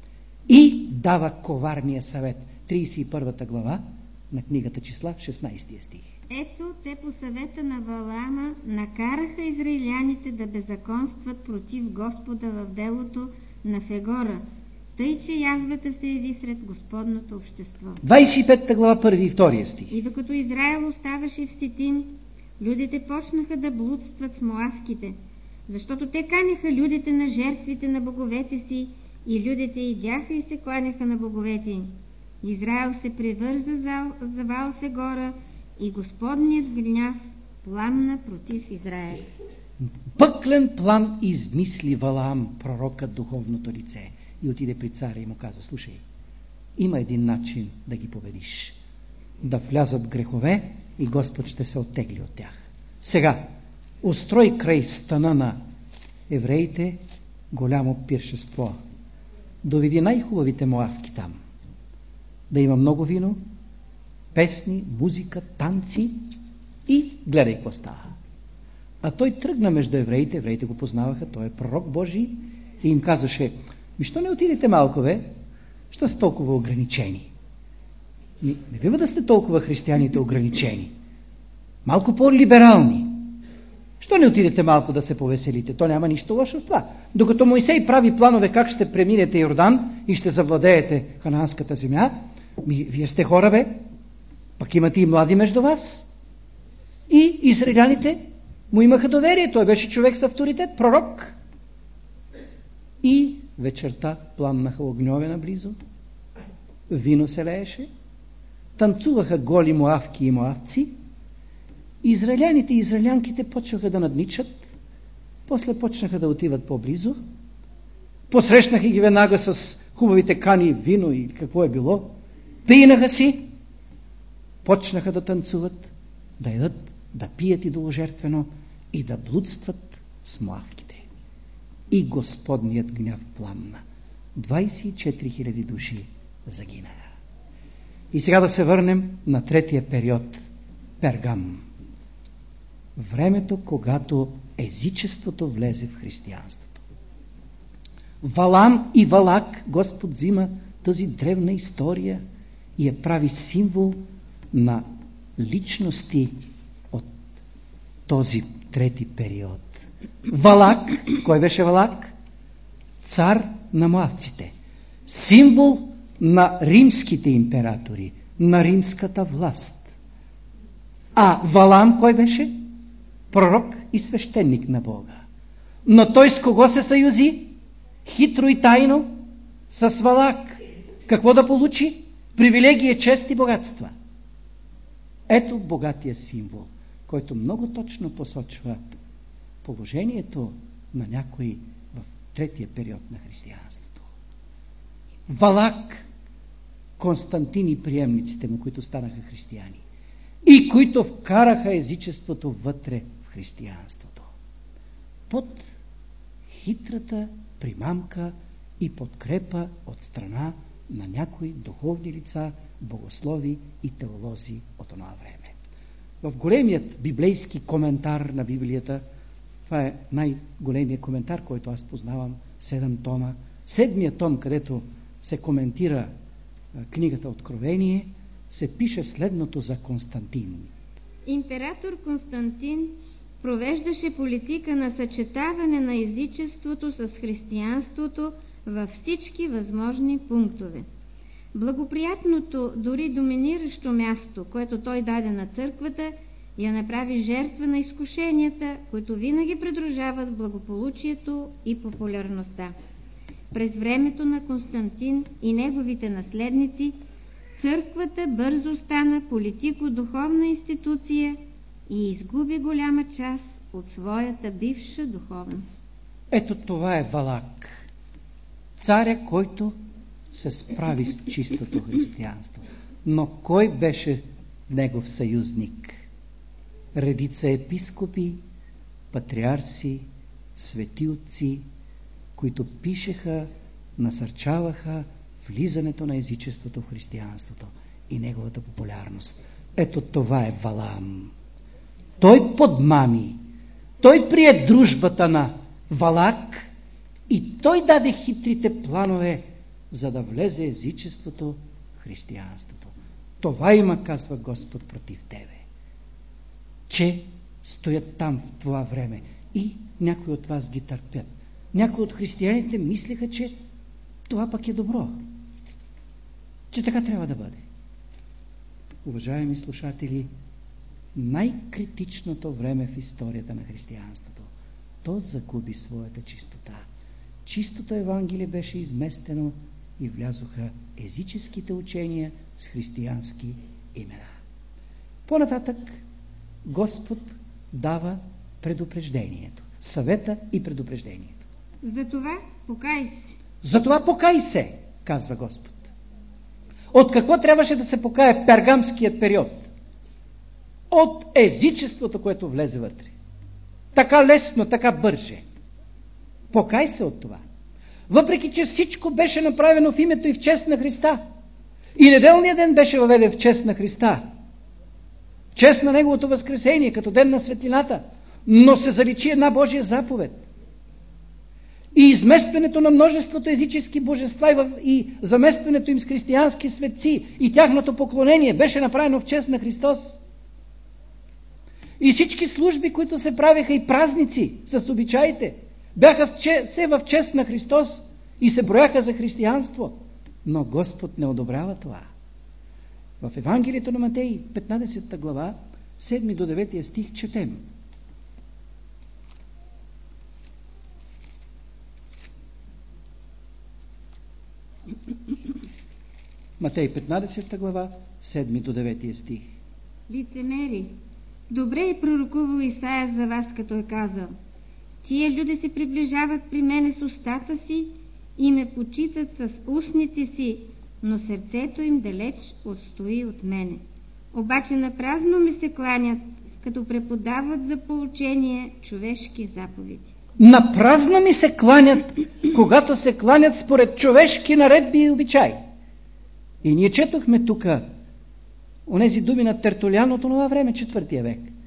и дава коварния съвет. тридесет и първата глава на книгата Числа, шестнадесети стих. Ето, те по съвета на Валама накараха израиляните да беззаконстват против Господа в делото на Фегора, тъй че язвата се яви сред Господното общество. двадесет и пета глава, първи и втория стих. И докато Израил оставаше в Ситим, людите почнаха да блудстват с моавките, защото те канеха людите на жертвите на боговете си и людите идяха и се кланяха на боговете им. Израил се превърза за, за Ваал Фегора и Господният гняв пламна против Израил. Пъклен план измисли Валаам, пророкът, духовното лице, и отиде при царя и му каза: слушай, има един начин да ги победиш. Да влязат грехове и Господ ще се оттегли от тях. Сега, устрой край стана на евреите голямо пиршество. Доведи най-хубавите моавки там. Да има много вино, песни, музика, танци и гледай какво става. А той тръгна между евреите, евреите го познаваха, той е пророк Божий и им казваше: ми що не отидете малко, бе? Що сте толкова ограничени? Не, не бива да сте толкова християните ограничени. Малко по-либерални. Що не отидете малко да се повеселите? То няма нищо лошо в това. Докато Мойсей прави планове как ще преминете Йордан и ще завладеете ханаанската земя, ми, вие сте хора, бе. Пък имате и млади между вас. И израиляните му имаха доверие. Той беше човек с авторитет, пророк. И вечерта пламнаха огньове наблизо, вино се лееше, танцуваха голи моавки и моавци, израиляните и израилянките почнаха да надничат, после почнаха да отиват по-близо, посрещнаха ги веднага с хубавите кани, вино и какво е било, пинаха си, почнаха да танцуват, да ядат, да пият идоложертвено и да блудстват с моавките. И Господният гняв пламна. двадесет и четири хиляди души загинаха. И сега да се върнем на третия период. Пергам. времето, когато езичеството влезе в християнството. Валам и Валак, Господ взима тази древна история и я прави символ на личности от този трети период. Валак, кой беше Валак? Цар на моавците. Символ на римските императори, на римската власт. А Валам кой беше? Пророк и свещеник на Бога. Но той с кого се съюзи? Хитро и тайно с Валак. Какво да получи? Привилегия, чест и богатства. Ето богатия символ, който много точно посочва положението на някой в третия период на християнството. Валак, Константин и приемниците му, които станаха християни и които вкараха езичеството вътре в християнството. Под хитрата примамка и подкрепа от страна на някои духовни лица, богослови и теолози от това време. В големият библейски коментар на Библията, това е най-големият коментар, който аз познавам, седем тома, седмият том, където се коментира книгата Откровение, се пише следното за Константин. Император Константин провеждаше политика на съчетаване на езичеството с християнството във всички възможни пунктове. Благоприятното, дори доминиращо място, което той даде на църквата, я направи жертва на изкушенията, които винаги придружават благополучието и популярността. През времето на Константин и неговите наследници, църквата бързо стана политико-духовна институция и изгуби голяма част от своята бивша духовност. Ето това е Валак, царя, който се справи с чистото християнство. Но кой беше негов съюзник? Редица епископи, патриарси, светилци, които пишеха, насърчаваха влизането на езичеството в християнството и неговата популярност. Ето това е Валам. Той подмами, той прие дружбата на Валак и той даде хитрите планове, за да влезе езичеството в християнството. Това има, казва Господ, против тебе. Че стоят там в това време и някои от вас ги търпят. Някои от християните мислеха, че това пък е добро. Че така трябва да бъде. Уважаеми слушатели, най-критичното време в историята на християнството, то загуби своята чистота. Чистото Евангелие беше изместено и влязоха езическите учения с християнски имена. По-нататък Господ дава предупреждението, съвета и предупреждението. Затова покай се. Затова покай се, казва Господ. От какво трябваше да се покае пергамският период? От езичеството, което влезе вътре. Така лесно, така бърже. Покай се от това. Въпреки че всичко беше направено в името и в чест на Христа. И неделният ден беше въведен в чест на Христа. В чест на Неговото възкресение, като ден на светлината. Но се заличи една Божия заповед. И изместването на множеството езически божества и заместването им с християнски светци и тяхното поклонение беше направено в чест на Христос. И всички служби, които се правеха и празници с обичаите, бяха все в чест на Христос и се брояха за християнство. Но Господ не одобрява това. В Евангелието на Матей, петнадесета глава, седми до девети стих четем. Матей петнадесета глава, седми до девети стих. Лицемери, добре е пророкувал Исаия за вас, като е казал: тия люди се приближават при мене с устата си и ме почитат с устните си, но сърцето им далеч отстои от мене. Обаче напразно ми се кланят, като преподават за поучение човешки заповеди. Напразно ми се кланят, когато се кланят според човешки наредби и обичаи. И ние четохме тук онези думи на Тертулян от това време, четвъртия век.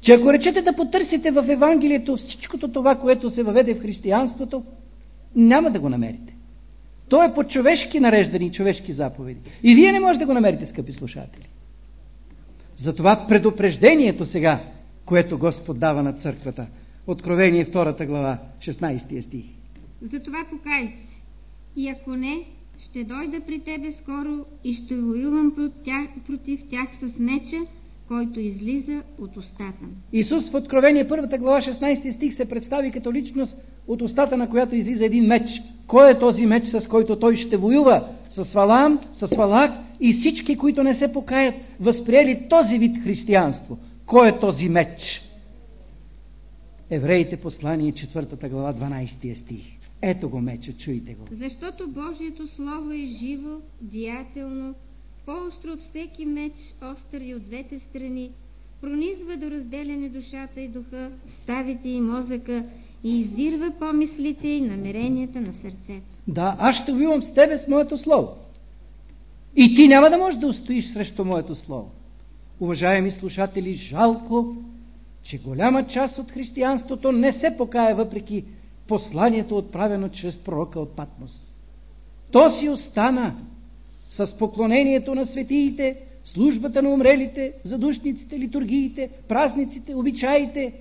че ако речете да потърсите в Евангелието всичкото това, което се въведе в християнството, няма да го намерите. То е по човешки нареждани и човешки заповеди. И вие не можете да го намерите, скъпи слушатели. Затова предупреждението сега, което Господ дава на църквата, Откровение втората глава, шестнайсети стих. Затова покай се. И ако не, ще дойда при тебе скоро и ще воювам против тях, против тях с меча, който излиза от устата. Исус в Откровение първата глава, шестнайсети стих се представи като личност, от устата на която излиза един меч. Кой е този меч, с който той ще воюва? С Валаам, с Валак и всички, които не се покаят, възприели този вид християнство. Кой е този меч? Евреите послание, четвъртата глава, дванайсети стих. Ето го меча, чуйте го. Защото Божието Слово е живо, деятелно, по-остро от всеки меч, остър и от двете страни, пронизва до разделяне душата и духа, ставите и мозъка и издирва помислите и намеренията на сърцето. Да, аз ще воювам с тебе с моето Слово. И ти няма да можеш да устоиш срещу моето Слово. Уважаеми слушатели, жалко, че голяма част от християнството не се покая въпреки посланието, отправено чрез пророка от Патмос. То си остана с поклонението на светиите, службата на умрелите, задушниците, литургиите, празниците, обичаите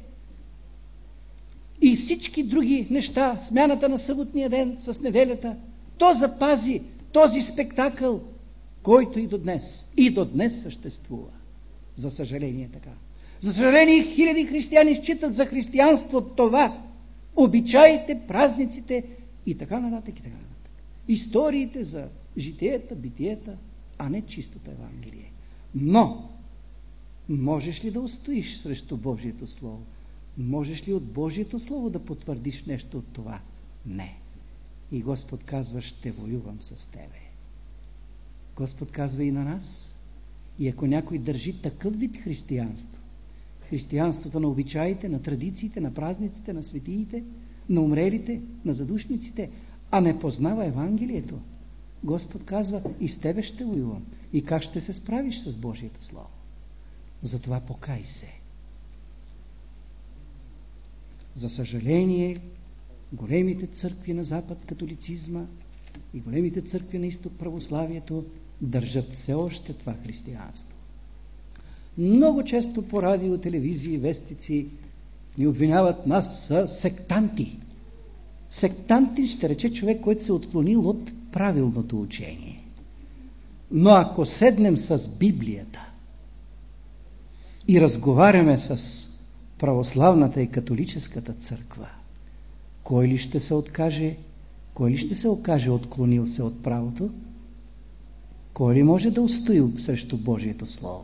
и всички други неща, смяната на съботния ден с неделята. То запази този спектакъл, който и до днес, и до днес съществува. За съжаление така. За съжаление, хиляди християни считат за християнство това, обичаите, празниците и така нататък и така нататък. Историите за житията, битиета, а не чистото Евангелие. Но, можеш ли да устоиш срещу Божието Слово? Можеш ли от Божието Слово да потвърдиш нещо от това? Не. И Господ казва, ще воювам с тебе. Господ казва и на нас. И ако някой държи такъв вид християнство, християнството на обичаите, на традициите, на празниците, на светиите, на умрелите, на задушниците, а не познава Евангелието, Господ казва, и с тебе ще воювам. И как ще се справиш с Божието Слово? Затова покай се. За съжаление, големите църкви на Запад, католицизма, и големите църкви на Изток, православието, държат все още това християнство. Много често по радио, телевизии, вестици ни обвиняват нас са сектанти. Сектанти ще рече човек, който се отклонил от правилното учение. Но ако седнем с Библията и разговаряме с православната и католическата църква, кой ли ще се откаже, кой ли ще се окаже отклонил се от правото? Кой ли може да устои срещу Божието Слово?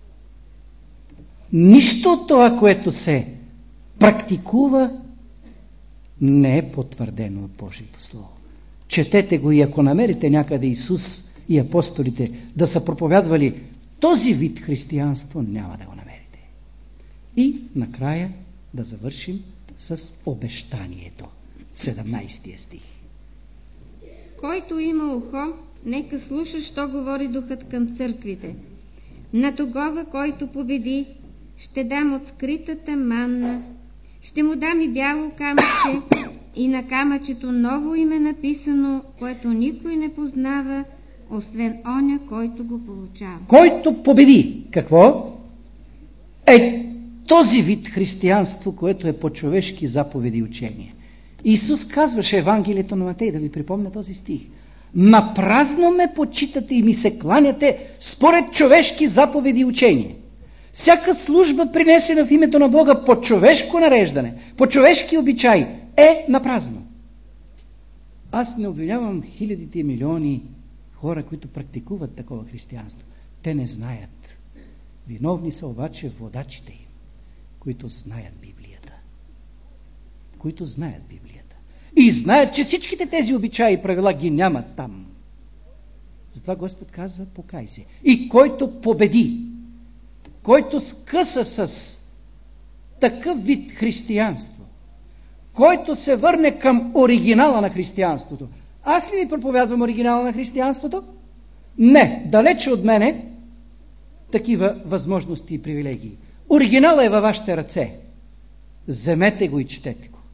Нищо от това, което се практикува, не е потвърдено от Божието Слово. Четете го и ако намерите някъде Исус и апостолите да са проповядвали този вид християнство, няма да го намерите. И накрая да завършим с обещанието. седемнайсети стих. Който има ухо, нека слуша, що говори Духът към църквите. На тогова, който победи, ще дам от скритата манна, ще му дам и бяло камъче, и на камъчето ново име написано, което никой не познава, освен оня, който го получава. Който победи, какво? Е този вид християнство, което е по човешки заповеди и учения. Исус казваше Евангелието на Матей, да ви припомня този стих. Напразно ме почитате и ми се кланяте според човешки заповеди и учения. Всяка служба, принесена в името на Бога по човешко нареждане, по човешки обичай, е напразно. Аз не обвинявам хилядите и милиони хора, които практикуват такова християнство. Те не знаят. Виновни са обаче водачите им, които знаят Библията. Които знаят Библията. И знаят, че всичките тези обичаи и правила ги нямат там. Затова Господ казва, покай се. И който победи, който скъса с такъв вид християнство, който се върне към оригинала на християнството. Аз ли ви проповядвам оригинала на християнството? Не, далече от мене такива възможности и привилегии. Оригиналът е във вашите ръце. Вземете го и четете го.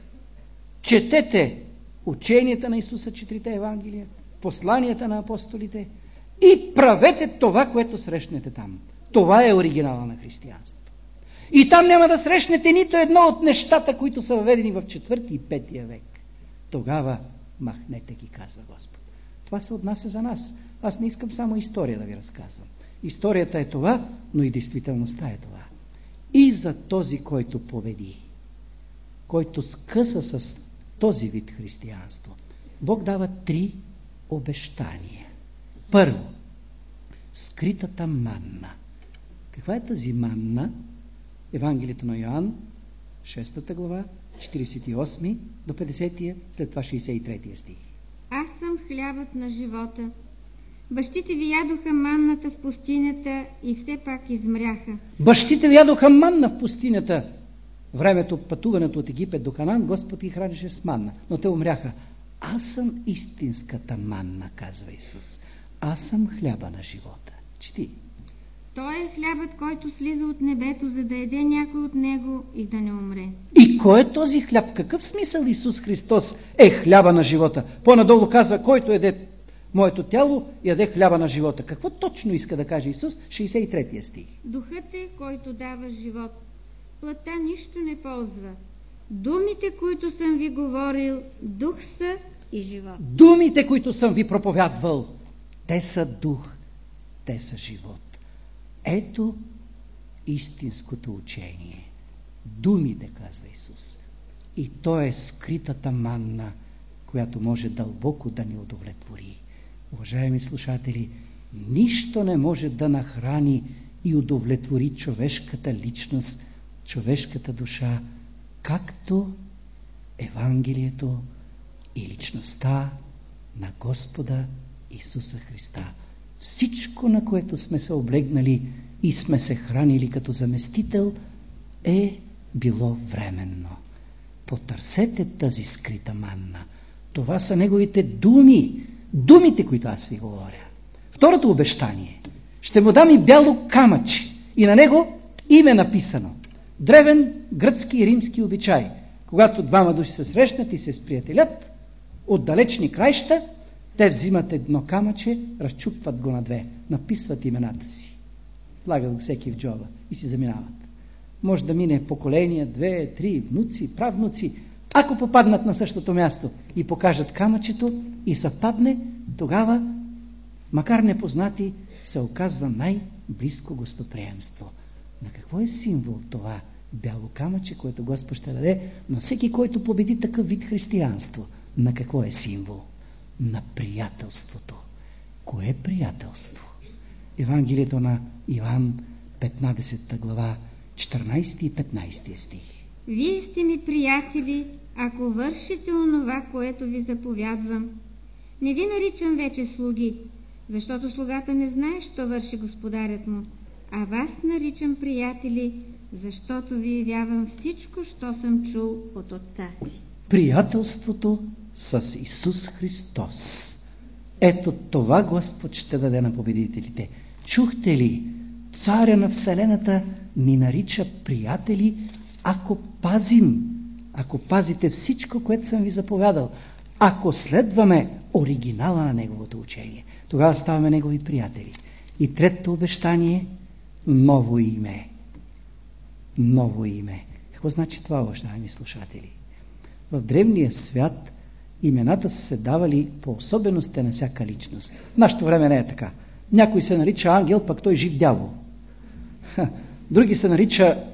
Четете ученията на Исуса, четирите Евангелия, посланията на апостолите и правете това, което срещнете там. Това е оригинала на християнството. И там няма да срещнете нито едно от нещата, които са въведени в четвърти и петия век. Тогава махнете ги, казва Господ. Това се отнася за нас. Аз не искам само история да ви разказвам. Историята е това, но и действителността е това. И за този, който победи, който скъса с този вид християнство, Бог дава три обещания. Първо, скритата манна. Каква е тази манна? Евангелието на Йоан, шеста глава, четиридесет и осми до петдесети, след това шейсет и трети стих. Аз съм хлябът на живота. Бащите ви ядоха манната в пустинята и все пак измряха. Бащите ви ядоха манна в пустинята. Времето пътуването от Египет до Ханан, Господ ги хранеше с манна, но те умряха. Аз съм истинската манна, казва Исус. Аз съм хляба на живота. Чети. Той е хлябът, който слиза от небето, за да яде някой от него и да не умре. И кой е този хляб? Какъв смисъл Исус Христос е хляба на живота? По-надолу казва, който яде моето тяло, яде хляба на живота. Какво точно иска да каже Исус? шейсет и трети стих. Духът е, който дава живот. Плътта нищо не ползва. Думите, които съм ви говорил, дух са и живот. Думите, които съм ви проповядвал, те са дух, те са живот. Ето истинското учение. Думите, казва Исус. И то е скритата манна, която може дълбоко да ни удовлетвори. Уважаеми слушатели, нищо не може да нахрани и удовлетвори човешката личност, човешката душа, както Евангелието и личността на Господа Исуса Христа. Всичко, на което сме се облегнали и сме се хранили като заместител, е било временно. Потърсете тази скрита манна. Това са неговите думи, думите, които аз ви говоря. Второто обещание. Ще му дам и бяло камъче и на него име написано. Древен гръцки и римски обичай. Когато двама души се срещнат и се сприятелят от далечни краища, те взимат едно камъче, разчупват го на две, написват имената си. Слагат го всеки в джоба и си заминават. Може да мине поколения, две, три, внуци, правнуци. Ако попаднат на същото място и покажат камъчето и съвпадне, тогава, макар непознати, се оказва най-близко гостоприемство. На какво е символ това бяло камъче, което Господ ще даде на всеки, който победи такъв вид християнство? На какво е символ? На приятелството. Кое е приятелство? Евангелието на Йоан, петнадесета глава, четиринадесети и петнадесети стих. Вие сте ми приятели, ако вършите онова, което ви заповядвам. Не ви наричам вече слуги, защото слугата не знае, що върши господарят му, а вас наричам приятели, защото ви явявам всичко, що съм чул от Отца си. Приятелството с Исус Христос. Ето това Господ ще даде на победителите. Чухте ли? Царя на Вселената ни нарича приятели, ако пазим, ако пазите всичко, което съм ви заповядал, ако следваме оригинала на Неговото учение, тогава ставаме Негови приятели. И третото обещание – ново име. Ново име. Какво значи това, уважаеми слушатели? В древния свят имената са се давали по особеността на всяка личност. В нашето време не е така. Някой се нарича ангел, пък той жив дявол. Други се нарича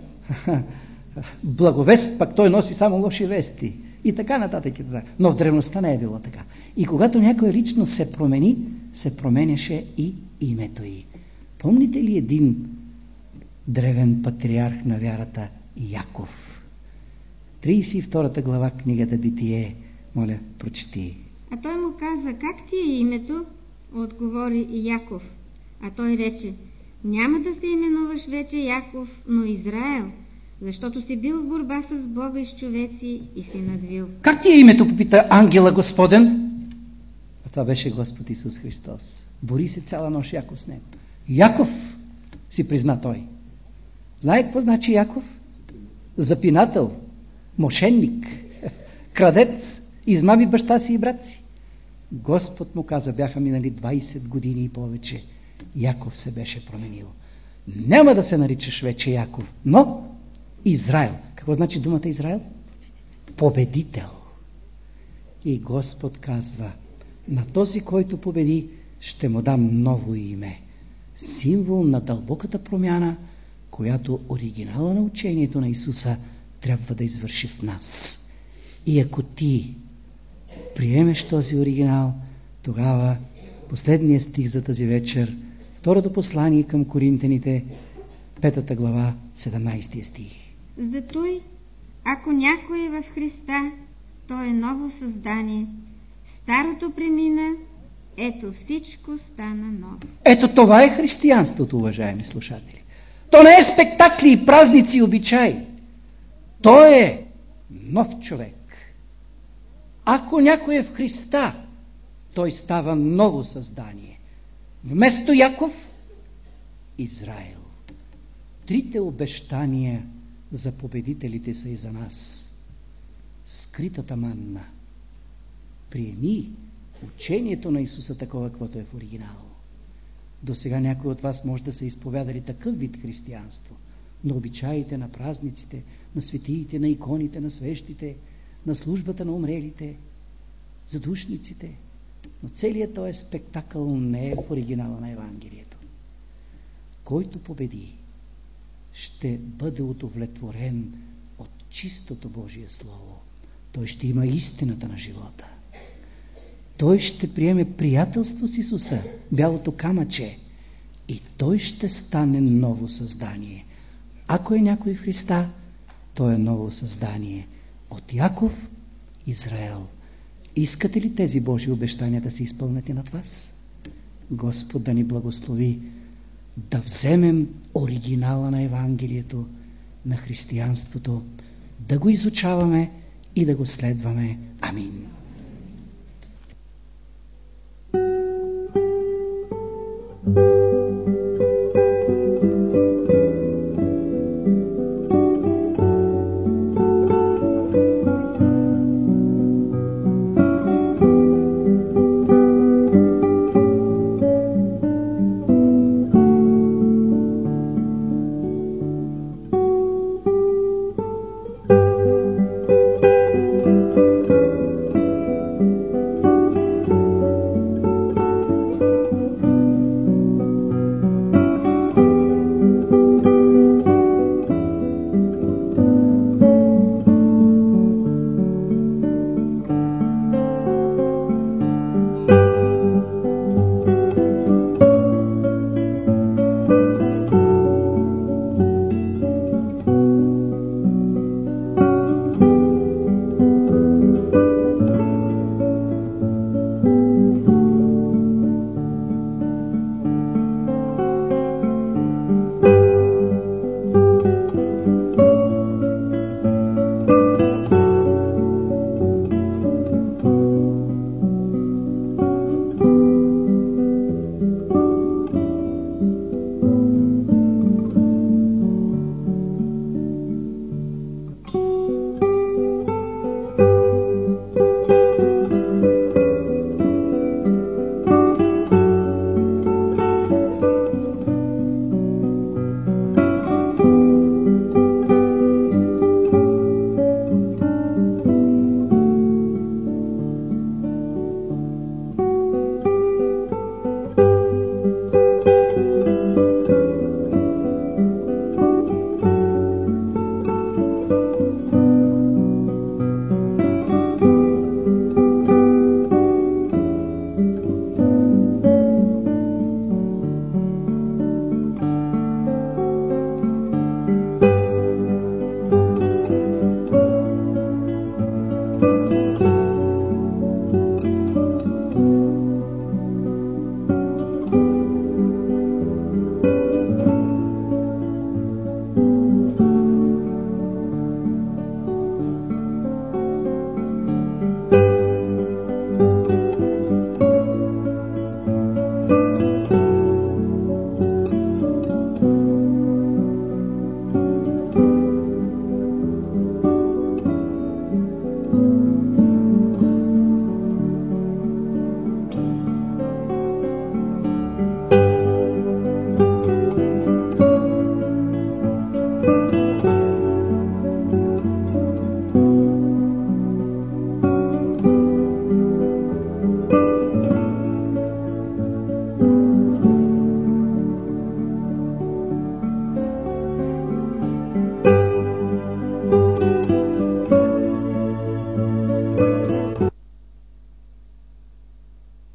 благовест, пък той носи само лоши вести. И така нататък. Но в древността не е било така. И когато някоя личност се промени, се променяше и името й. Помните ли един древен патриарх на вярата Яков? тридесет и втора глава книгата Битие. Моля, прочети. А той му каза, как ти е името? Отговори Яков. А той рече, няма да се именуваш вече Яков, но Израел, защото си бил в борба с Бога и с човеци и си надвил. Как ти е името, попита ангела Господен? А това беше Господ Исус Христос. Бори се цяла нощ Яков с него. Яков, си призна той. Знае какво значи Яков? Запинател, мошенник, крадец, измами баща си и брат си. Господ му каза, бяха минали двайсет години и повече. Яков се беше променил. Няма да се наричаш вече Яков, но Израел. Какво значи думата Израел? Победител. И Господ казва, на този, който победи, ще му дам ново име. Символ на дълбоката промяна, която оригинала на учението на Исуса трябва да извърши в нас. И ако ти приемеш този оригинал, тогава последният стих за тази вечер, второто послание към Коринтяните, петата глава, седемнайсети стих. Затуй, ако някой е в Христа, то е ново създание. Старото премина, ето всичко стана ново. Ето това е християнството, уважаеми слушатели. То не е спектакли и празници и обичаи. То е нов човек. Ако някой е в Христа, той става ново създание. Вместо Яков, Израел. Трите обещания за победителите са и за нас. Скритата манна. Приеми учението на Исуса такова, каквото е в оригинал. До сега някой от вас може да са изповядали такъв вид християнство. На обичаите, на празниците, на светиите, на иконите, на свещите, на службата на умрелите, задушниците. Но целият този спектакъл не е в оригинала на Евангелието. Който победи, ще бъде удовлетворен от чистото Божие Слово. Той ще има истината на живота. Той ще приеме приятелство с Исуса, бялото камъче, и той ще стане ново създание. Ако е някой в Христа, той е ново създание. От Яков, Израел. Искате ли тези Божии обещания да се изпълнят и над вас? Господ да ни благослови да вземем оригинала на Евангелието, на християнството, да го изучаваме и да го следваме. Амин. Thank you.